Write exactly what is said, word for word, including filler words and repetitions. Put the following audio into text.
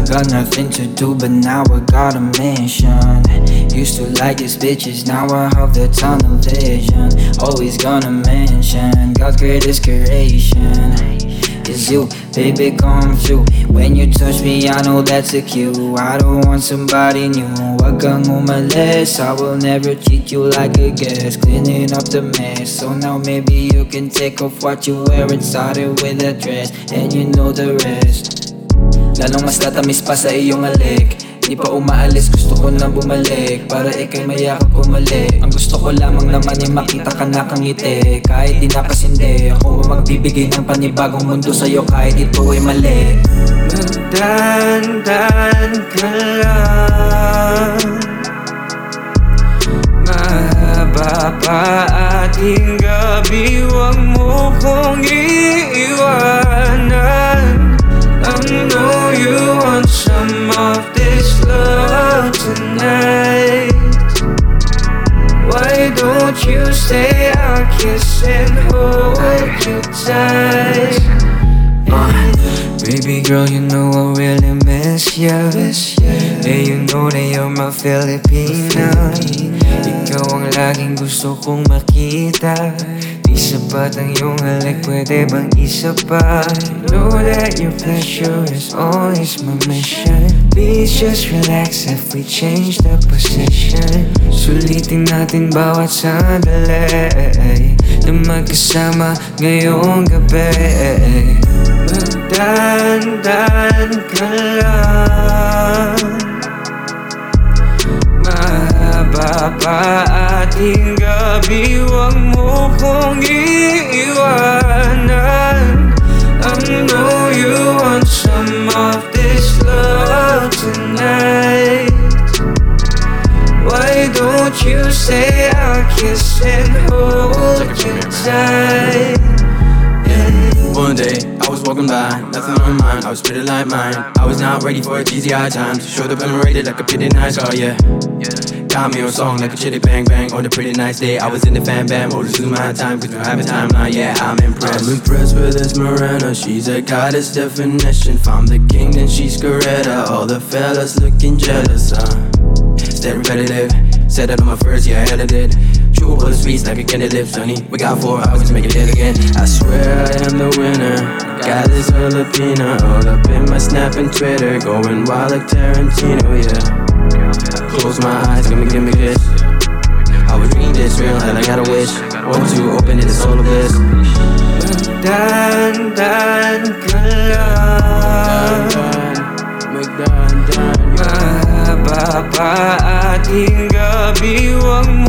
got nothing to do, but now I got a mission. Used to like these bitches, now I have the tunnel vision. Always gonna mention God's greatest creation is you, baby, come true. When you touch me, I know that's a cue. I don't want somebody new. Wag kang umalis, I will never treat you like a guest. Cleaning up the mess, so now maybe you can take off what you wear and start it with a dress, and you know the rest. Lalong mas tatamis pa sa iyong alik. Di pa umaalis, gusto ko na bumalik para ikay mayakap ko muli. Ang gusto ko lamang naman ay makita ka nakangiti. Kahit di nakasindi, ako ang magbibigay ng panibagong mundo sa'yo kahit ito ay mali. Magdandan ka lang, mahaba pa ating gabi, huwag mo kong iiwanan. I know you want some of this love tonight. Why don't you stay? I'll kiss and hold you tight. uh, Baby girl, you know I really miss ya. Yeah, you know that you're my Filipina. Ikaw ang laging gusto kong makita. Di sapat ang iyong halik, pwede bang isa pa? Know that your pleasure is always my mission. Please just relax if we change the position. Sulitin natin bawat sandali na magkasama ngayong gabi. Magdandan ka lang, mahaba pa ating gabi, huwag mo kong iiwanan. I know you want some of this love tonight. Why don't you stay? I'll kiss and hold you tight. One day, I was walking by, nothing on my mind, I was pretty like mine. I was not ready for a G T I time. Showed up and rated like a pretty nice car, yeah. Got me on song like a chitty bang bang. On a pretty nice day, I was in the fan band mode. Lose my time, cause we don't have a timeline, yeah, I'm impressed. I'm impressed with Esmeralda, she's a goddess definition. If I'm the king, then she's Coretta. All the fellas looking jealous, uh. Stay repetitive, said that on my first, yeah, I hella did. True over the sweets like a candy lips, honey. We got four hours to make it hit again. I swear I am the winner. Got this Filipina all up in my Snap and Twitter, going wild like Tarantino, yeah. Close my eyes, give me, give me this. I was dreaming this real, and I got a wish. Want to open it, it's all of this. Magdandan ka lang, mahaba pa ating gabi, huwag mo